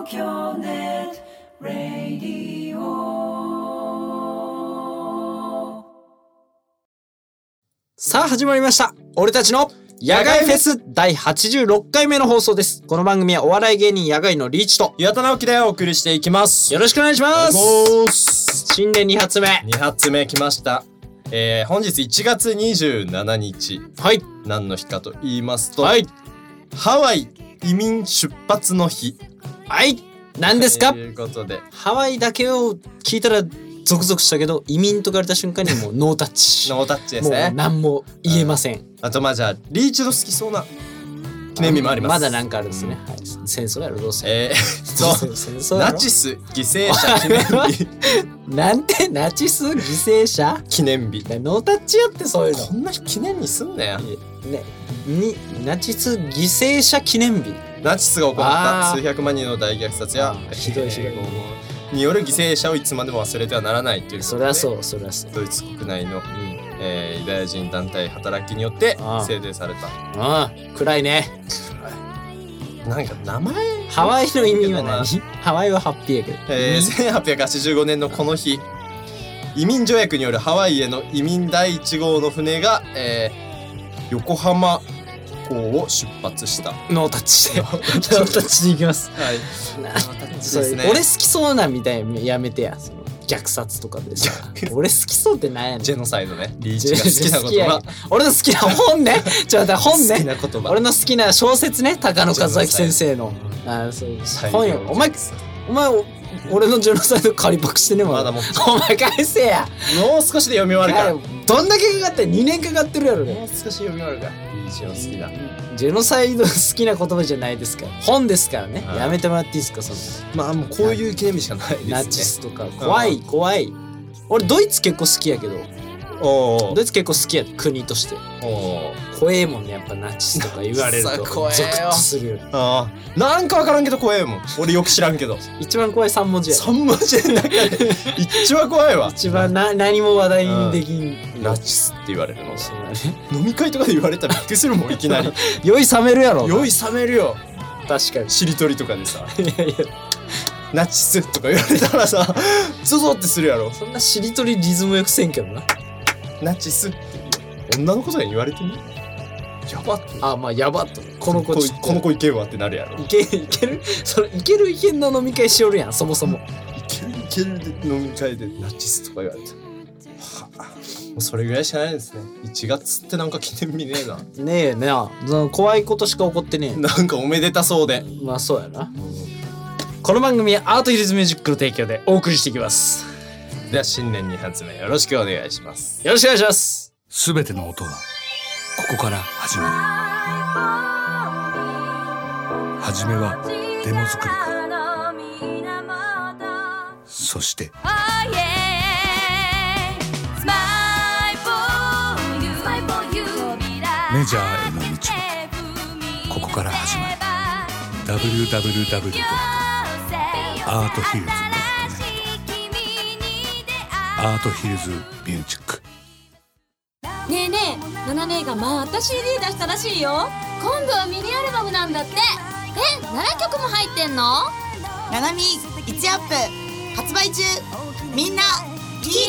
京ネットラディオ。 さあ始まりました。俺たちの野外フェス第86回目の放送です。この番組はお笑い芸人野外のリーチと岩田直樹でお送りしていきます。 よろしくお願いします。新年2発目。 2発目来ました。本日1月27日。 はい。 何の日かと言いますと、 はい。 ハワイ移民出発の日。 はい。何ですか？ ということで。 ハワイだけを聞いたらゾクゾクしたけど、移民と言われた瞬間にもうノータッチ。 ノータッチですね。 もう何も言えません。 あとじゃあリーチの好きそうな記念日もあります。 まだなんかあるんですね。はい、戦争やろどうせ。 そうナチス犠牲者記念日。 なんてナチス犠牲者記念日。 ノータッチやってそういうの。 こんな日記念にすんなよ。 ナチス犠牲者記念日。 ナチスが行った数百万人の大虐殺やひどいによる犠牲者をいつまでも忘れてはならないということで、 そりゃそうそりゃそう。 ドイツ国内の、ユダヤ人団体働きによって制定された。 暗いね。 なんか名前ハワイの意味は何？ハワイはハッピーやけど、 1885年のこの日、移民条約によるハワイへの移民第1号の船が、横浜港を出発した。 ノータッチでノータッチでいきます。 はい。 ノータッチですね。俺好きそうなみたいにやめてや。その虐殺とかでさ。俺好きそうってなんやねん。 ジェノサイドね。リーチが好きな言葉。 俺の好きな本ね。ちょっと待って本ね。 好きな言葉。 俺の好きな小説ね。高野和明先生の。そう本よ。お前俺のジェノサイド借りパクしてねまだ。お前返せや。 もう少しで読み終わるから。 どんだけかかって2年かかってるやろね。 もう少し読み終わるから。リーチの好きな。 ジェノサイド好きな言葉じゃないですから。本ですからね。やめてもらっていいですかその。 もうこういう記念日しかないですね。 ナチスとか怖い。俺ドイツ結構好きやけど。ドイツ結構好きや国として。怖えもんねやっぱナチスとか言われるとゾクッとするよ。 なんかわからんけど怖えもん。俺よく知らんけど。 一番怖い3文字や。 3文字の中で一番怖いわ。 一番何も話題にできん。 ナチスって言われるの。飲み会とかで言われたらびっくりするもんいきなり。 酔い冷めるやろ。 酔い冷めるよ。 確かに。 しりとりとかでさ。ナチスとか言われたらさゾゾってするやろ。 そんなしりとりリズムよくせんけどな。 ナチスって女の子とかに言われてみ。やばっ。 やばっと。この子いけんわってなるやろ。 いけるそれいけるの飲み会しよるやんそもそも。 いけるで飲み会でナチスとか言われて。もうそれぐらいしかないですね。1月ってなんか記念日ねえな。 ねえな。怖いことしか起こってねえ。 なんかおめでたそうで。 そうやな。この番組はアートヒルズミュージックの提供でお送りしていきます。 では新年2発目よろしくお願いします。 よろしくお願いします。 すべての音はここから始まる。はじめはデモ作りから、そしてメジャーへの道はここから始まる。 www.arthills.net アートヒルズミュージック。 ねえねえ、ナナ姉がまた CD 出したらしいよ。今度はミニアルバムなんだって。7曲も入ってんの？ ナナミ1アップ発売中。みんな聞いてね。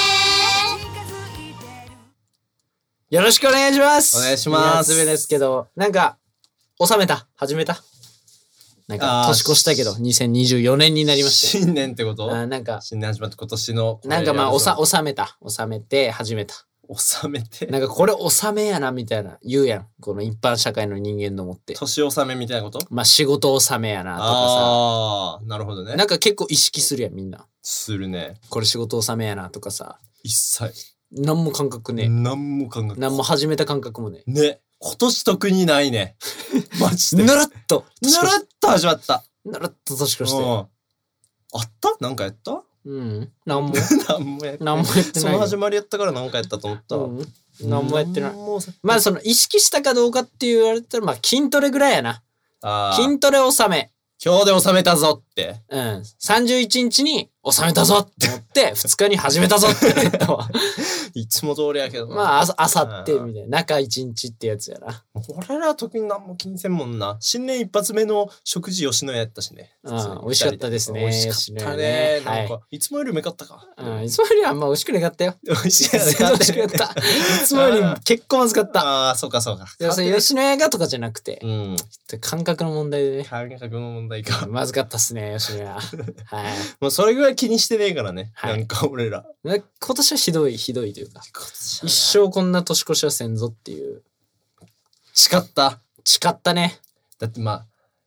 よろしくお願いします。 お願いします。 2発目ですけど、なんか始めたなんか年越したけど2024年になりました。 新年ってこと？ なんか新年始まって今年のなんか収めて始めた。 収めてなんかこれ収めやなみたいな言うやん。この一般社会の人間のもって。 年納めみたいなこと？ 仕事納めやなとかさ。 なるほどね。 なんか結構意識するやんみんな。 するね。 これ仕事納めやなとかさ。 一切。 何も感覚ね。 何も始めた感覚もね。 ね。今年特にないね。マジで。 ぬるっと始まった。 ぬるっと年越して。 あったなんかやった？ 何もやってない。 その始まりやったから何かやったと思った。 何もやってない。その意識したかどうかって言われたら筋トレぐらいやな。筋トレ納め。 今日で納めたぞって。 31日に収めたぞって思って2日に始めたぞって言ったわ。 いつも通りやけどな。 まああさってみたいな、中1日ってやつやな。 俺らは特に何も気にせんもんな。新年一発目の食事吉野家やったしね。 美味しかったですね。 美味しかったね。なんか、いつもよりうめかったか。 いつもよりはあんま美味しくなかったよ。 美味し美味しくなかった。いつもより結構まずかった。 ああ、そうかそうか。 吉野家がとかじゃなくて、 うん。 感覚の問題でね。 感覚の問題か。 まずかったっすね、吉野家。はい。 もうそれぐらい気にしてねえからね。 はいなんか俺ら。 今年はひどいというか、一生こんな年越しはせんぞっていう。 誓ったね。 だってまあ、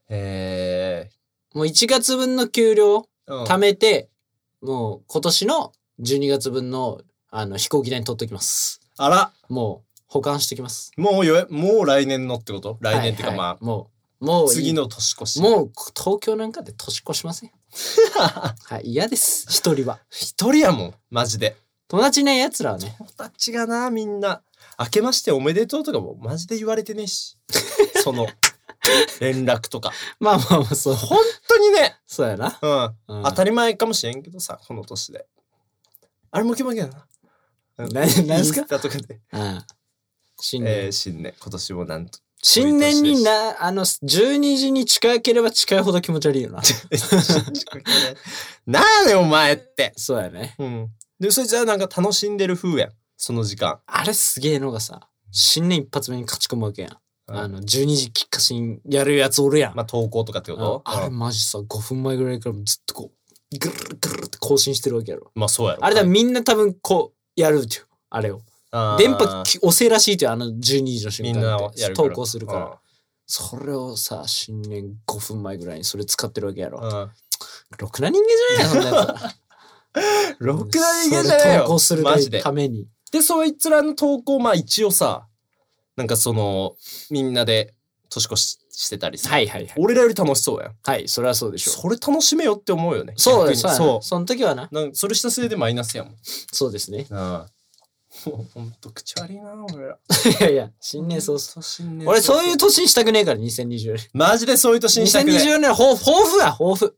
もう1月分の給料うん貯めて、もう今年の12月分の飛行機代に取っときます。 あら、 もう保管してきます。 もう来年のってこと？来年ってかはいはいまあ、 もう次の年越し。 もう東京なんかで年越しません。はい、嫌です。一人は。 一人やもん、マジで。 友達いない奴らはね。 友達がな、みんな。明けましておめでとうとかもマジで言われてねえし。その、連絡とか。 まあ、そう。 本当にね。 そうやな。 うん。当たり前かもしれんけどさ、この年で。あれも決まりやな。 何すか？ インスタとかで。 新年。 新年。今年もなんと。 新年に12時に近ければ近いほど気持ち悪いよな。 なんやねんお前って。 そうやね。 うん。で、そいつはなんか楽しんでる風やん。その時間。 あれすげえのがさ、新年一発目に勝ち込むわけやん。12時きっかしにやるやつおるやん。 まあ、投稿とかってことあれマジさ、5分前ぐらいからずっとこう、ぐるぐるって更新してるわけやろ。 まあ、そうやろ。 あれだ、みんな多分こう、やるってよ。あれを。電波遅いらしいってよ、12時の瞬間って。投稿するから。それをさ、新年5分前ぐらいにそれ使ってるわけやろ。ろくな人間じゃないよ、そんなやつは。 ろくな人間じゃないよ。 投稿するために。 で、そいつらの投稿、まあ一応さ、なんかその、みんなで年越ししてたりさ。 はいはいはい。 俺らより楽しそうやん。 はい、それはそうでしょう。 それ楽しめよって思うよね。 そうです、 そう。 その時はな。 それしたせいでマイナスやもん。 そうですね。 もうほんと口悪いな、俺ら。 いやいや、新年早々。俺そういう年にしたくねえから、2024年。 マジでそういう年にしたくねえ。 2024年、抱負や、抱負。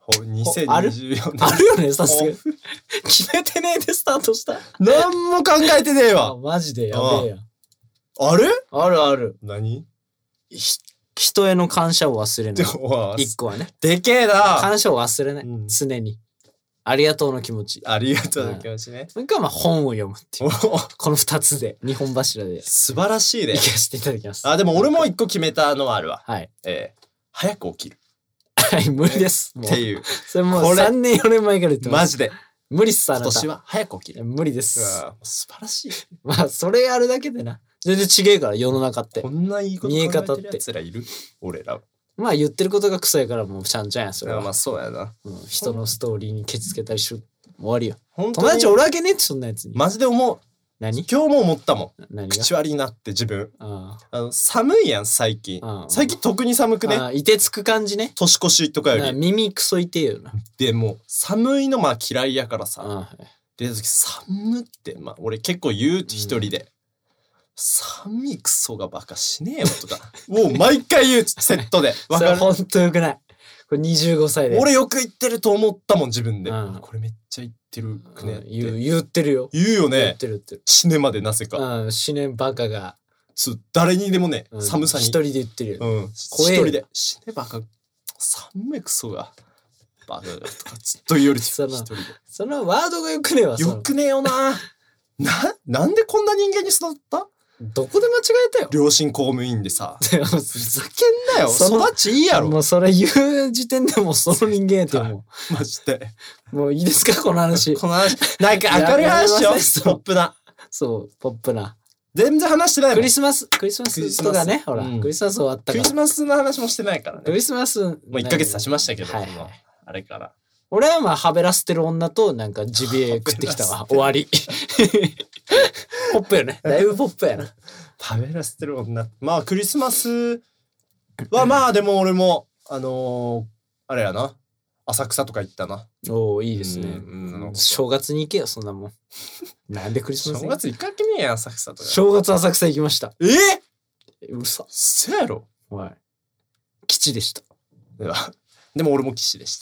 2024年。 あるよね、さすがに。決めてねえでスタートした。 なんも考えてねえわ。 マジでやべえやん。 ある？ ある。 何？ 人への感謝を忘れない。一個はね。 でけえな。 感謝を忘れない。常に。ありがとうの気持ち。 ありがとうの気持ちね。 それからまあ本を読むっていう。この2つで、2本柱で。 素晴らしいね。 行かせていただきます。 でも俺も一個決めたのはあるわ。 はい。 早く起きる。 はい、無理です。 っていう。 それもう3年4年前から言ってます。 マジで。 無理っす、あなた。 今年は早く起きる。 無理です。 素晴らしい。 まあ、それやるだけでな。全然違えから、世の中って。 こんないいこと考えてるやつらいる？俺ら。 まあ言ってることが臭いからもうちゃんちゃんや、それは。 まあそうやな。 人のストーリーにケチつけたりし終わりよ。 友達おるわけねって、そんなやつに。 マジで思う。 何？ 今日も思ったもん。 何が？ 口悪いなって自分。寒いやん、最近。最近特に寒くね。 いてつく感じね。 年越しとかより。 耳クソいてよな。 でも、寒いのまあ嫌いやからさ。出た時寒って、まあ俺結構言う一人で。寒いクソがバカしねえよとか。もう毎回言う、セットで。 それほんとよくない。これ25歳で。 俺よく言ってると思ったもん、自分で。これめっちゃ言ってるくね。 言ってるよ。 言うよね。 言ってる。 死ねまでなぜか。 死ねバカが。 誰にでもね、寒さに。 一人で言ってるよ。 一人で。死ねバカ、寒いクソが。バカがとかずっと言うより一人で。 そのワードがよくねえわ。 よくねえよな。なんでこんな人間に育った？ どこで間違えたよ。 両親公務員でさ。 ふざけんなよ。 育ちいいやろ。 もうそれ言う時点でもうその人間やってもう。マジで。 もういいですかこの話。 この話。なんか明るい話よ。ポップな。 そう、ポップな。 全然話してないもん。 クリスマスとかね。ほら、クリスマス終わったから。 クリスマスの話もしてないからね。 クリスマス。もう1ヶ月経ちましたけど、あれから。 俺はまあ、はべらせてる女となんかジビエ食ってきたわ。終わり。ポップよね。だいぶポップやな。 食べらせてる女。まあクリスマスはまあでも俺もあれやな。浅草とか行ったな。 おおいいですね。正月に行けよそんなもん。なんでクリスマス？ 正月行かけねえや浅草とか。 正月浅草行きました。 うるさ。 そうやろ。 はい。吉でした。 でも俺も吉でした。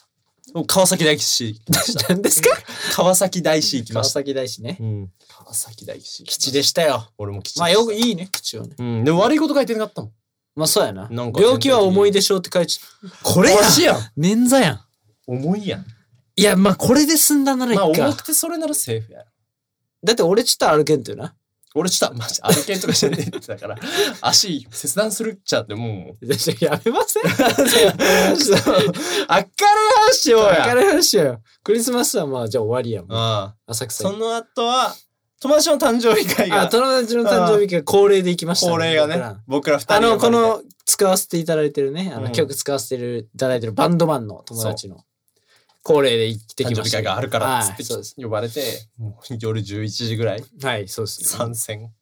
川崎大師。 何ですか？ 川崎大師行きま川した。 崎大師ね。 川崎大師。 吉でしたよ。 俺も吉。 まあよくいいね、吉はね。 でも悪いこと書いてなかったもん。 まあそうやな。 なんか病気は重いでしょうって書いてこれやん。 やん。 捻挫やん。 重いやん。 いや、まあこれで済んだならいいか。 まあ重くてそれならセーフや。 だって俺ちょっと歩けんとよな。 俺ちょっとマジ歩けんとかしてねえってだから足切断するっちゃってもうやめません？ 明るい話しようや。 明るい話よ。クリスマスはまあじゃあ終わりやもん。 ああ。 浅草その後は友達の誕生日会が。 友達の誕生日会恒例で行きましたね。 恒例がね。僕ら二人この使わせていただいてるね、 うん曲使わせていただいてるバンドマンの友達の恒例で行ってきました。 誕生日会があるからっつってはいそうです呼ばれて、もう夜11時ぐらいはい、そうですね。 参戦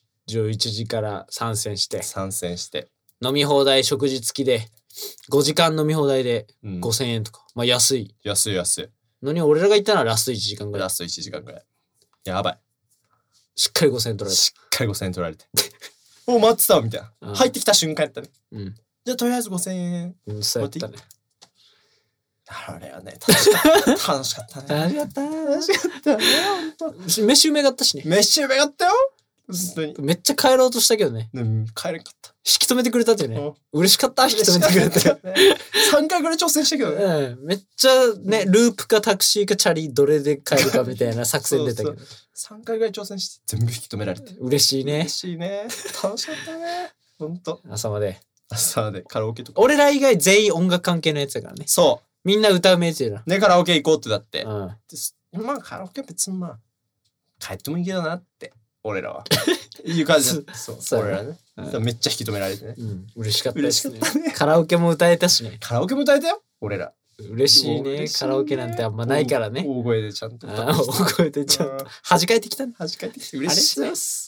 11時から参戦して、 して飲み放題食事付きで、5時間飲み放題でうん 5000円とか。まあ安い。 安いのに俺らが行ったのはラスト1時間ぐらい。 ラスト1時間ぐらいやばいしっかり5000円取られた。 しっかり5000円取られてもう待ってたみたいな、 うん入ってきた瞬間やったね。 うん。 じゃあとりあえず5000円。 うん、そうやったね。 あれはね楽しかった楽しかったね。 楽しかった。 楽しかったねほんと。 飯うめがったしね。 飯うめかったよ本当に。 めっちゃ帰ろうとしたけどね。 帰れんかった。 引き止めてくれたっていうね。 うん嬉しかった、引き止めてくれて。 3回ぐらい挑戦したけどね。 うん、めっちゃね、ループかタクシーかチャリどれで帰るかみたいな作戦出たけど。 3回ぐらい挑戦して全部引き止められて。 嬉しいね嬉。しいね。楽しかったね。ほんと。 朝まで。 朝でカラオケとか。 俺ら以外全員音楽関係のやつだからね。 そみんな歌うめえっていうう。ね、カラオケ行こうってだって。 な。 まあカラオケ別にまあ、帰ってもいいけどなって、俺らは。いう感じだった。そう。 そう俺らね。めっちゃ引き止められてね。 うん。嬉しかったですね嬉しかったね。 カラオケも歌えたしね。 カラオケも歌えたよ、俺ら。 嬉しいね。カラオケなんてあんまないからね。 大声でちゃんと歌ああ、大声でちゃんと。恥かいてきたんだ。 弾かれてきてありがとう嬉しいねございま。す。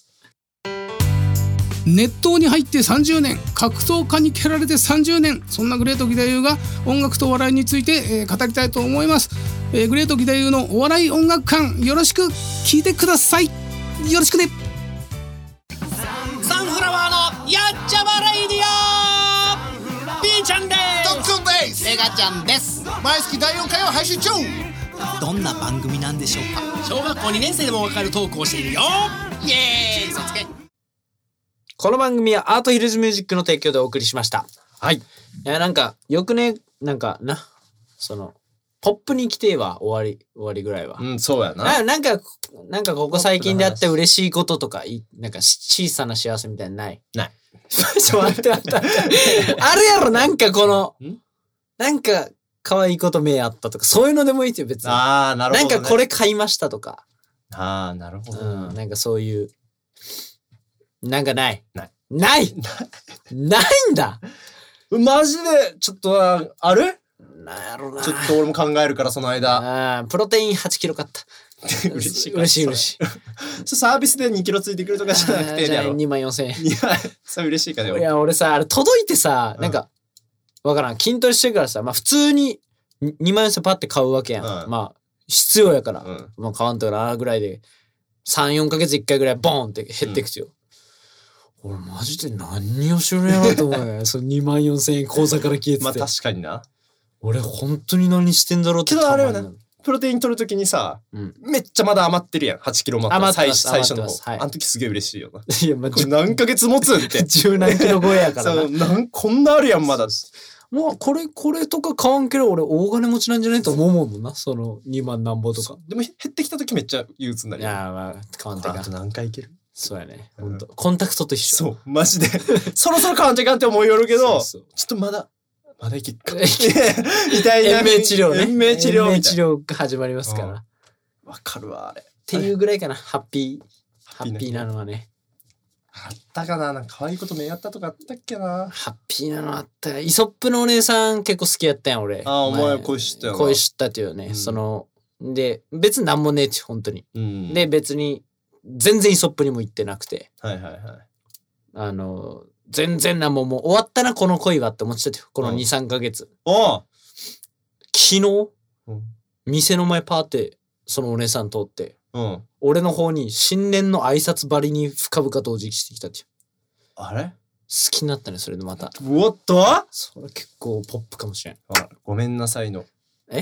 熱湯に入って30年、格闘家に蹴られて30年、そんなグレート義太夫が音楽とお笑いについて、語りたいと思います。グレート義太夫のお笑い音楽館、よろしく聞いてください。よろしくね。サンフラワーのやっちゃまレイディオ、ピーちゃんです。 トッツンです。 メガちゃんです。 毎月第4回を配信中。 どんな番組なんでしょうか。小学校2年生でもわかるトークをしているよ。イエーイ、嘘つけ。 この番組はアートヒルズミュージックの提供でお送りしました。 はい。 いや、なんか、よくね、なんかな、その、ポップに来てえわ、終わりぐらいは。 うん、そうやな。 なんかここ最近であった嬉しいこととか、なんか小さな幸せみたいなのないない。 ちょ、待って。あるやろ、なんかこの、なんか可愛いこと目あったとか、そういうのでもいいってよ、別に。 あー、なるほど、ね。 なんかこれ買いましたとか。 あー、なるほど。 うん、なんかそういう、なんかない。 ないないんだマジで、ちょっと、あるなんやろな。 ちょっと俺も考えるから、その間。 プロテイン8キロ買った。 嬉しい。 嬉しい。 サービスで2キロついてくるとかじゃなくて、 じゃあやろ。 2万4000円。 いや、それ嬉しいかね。 いや、俺さ、あれ届いてさ、なんか、わからん。筋トレしてるからさ、まあ普通に2万4000円パッて買うわけやん。 うんまあ、必要やから。 うんまあ買わんとなぐらいで、3、4ヶ月1回ぐらいボーンって減っていくつよ。俺マジで何をしろやろうと思うよ。その2万4000円口座から消えてて。 まあ確かにな。 俺本当に何してんだろうってけどあれよなたまんないプロテイン取るときにさ、 うんめっちゃまだ余ってるやん。8キロ余って余ってます最初の方。 余ってますはいあの時すげえ嬉しいよな。 いや、まあ、 これ何ヶ月持つんって。 十何キロ超えやからな。 そうこんなあるやん、まだ。 もうこれとか買わんけど俺大金持ちなんじゃないと思うもんな。その2万なんぼとか。 でも減ってきた時めっちゃ憂鬱になるよ。 いや、まあ、買わんといかんあと。何回いける？ そうやね。ほんと。コンタクトと一緒。 そう、マジで。そろそろ買わんといかんって思いよるけど、 そうちょっとまだいけっか。みたいな。 延命治療ね。 延命治療みたいな。 延命治療が始まりますから。 わかるわ、あれ。 っていうぐらいかな。ハッピピーなーなのはね。 あったかな、なんか可愛いこと目やったとかあったっけな。 ハッピーなのあったよ。イソップのお姉さん結構好きやったやん、俺。 あ、お前前恋知ったよな。 恋知ったっていうね。その、で、別になんもねえって、本当に。 うん。 で、別に、全然イソップにも行ってなくて。 はいはいはい。 全然なんももう終わったな、この恋はって思ってたよ。この2、3ヶ月。 おう昨日、 うん店の前パーって、そのお姉さん通って、 うん。 俺の方に新年の挨拶ばりに深々とお辞儀してきたっていう。 あれ好きになったね、それでまた。 おっとそれ結構ポップかもしれん。 ごめんなさいの。 え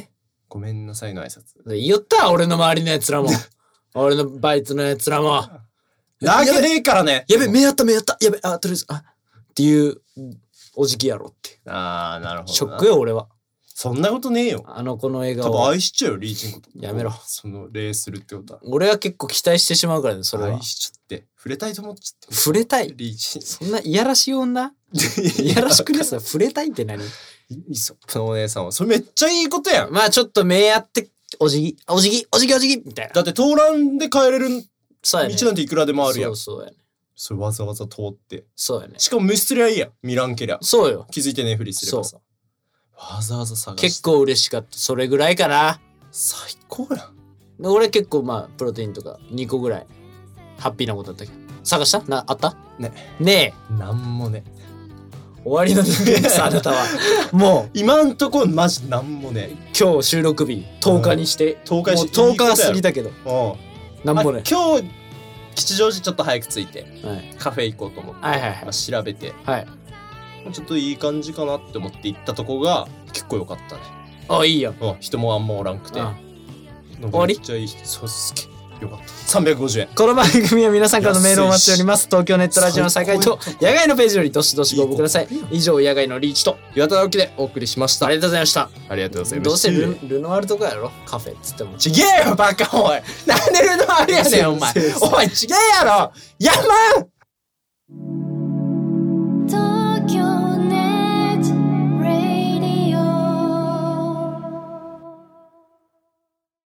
ごめんなさいの挨拶。 言った俺の周りのやつらも。俺のバイトのやつらも。 なわけねえからね。 やべ、目あった。やべ、とりあえず、っていうおじきやろって。 なるほど。 ショックよ、俺は。 そんなことねえよ。 あの子の笑顔。 多分愛しちゃうよ、リーチのこと。 やめろ。 その礼するってことは。 俺は結構期待してしまうからね、それは。 愛しちゃって。触れたいと思っちゃって。 触れたいリーチ。 そんないやらしい女いやらしくねさ、触れたいって何？ いっそ。お姉さんは。それめっちゃいいことやん。 まあちょっと目合って、お辞儀みたいな。 だって通らんで帰れるそうやね。 道なんていくらでもあるやん。 そうやね。 それわざわざ通って。 そうやね。 しかも無視すりゃいいやん。見らんけりゃ。 そうよ。 気づいてねえふりすればさ。わざわざ探して。 結構嬉しかった。それぐらいかな。 最高やん。 俺結構まあ、プロテインとか2個ぐらい、ハッピーなことだったけど。探したあったねえ。 なんもね。 終わりの人間ですあなたは。もう今んとこマジなんもね。 今日収録日10日にして、 10日にしてもう10日は過ぎたけど、なんもね。 今日吉祥寺ちょっと早く着いて、カフェ行こうと思って、調べて、ちょっといい感じかなって思って行ったとこが結構良かったね。 あ、いいやん。 人もあんまおらんくて。 終わり？ めっちゃいい。そうすげえ。よかった。350円。 この番組は皆さんからのメールをお待ちしております。東京ネットラジオの再開と野外のページよりどしどしご応募ください。以上、野外のリーチと岩田直樹でお送りしました。 ありがとうございました。 ありがとうございました。 どうせルノワールとかやろカフェっつっても。 ちげえよバカおい。なんでルノワールやねんお前。お前ちげえやろ。やまん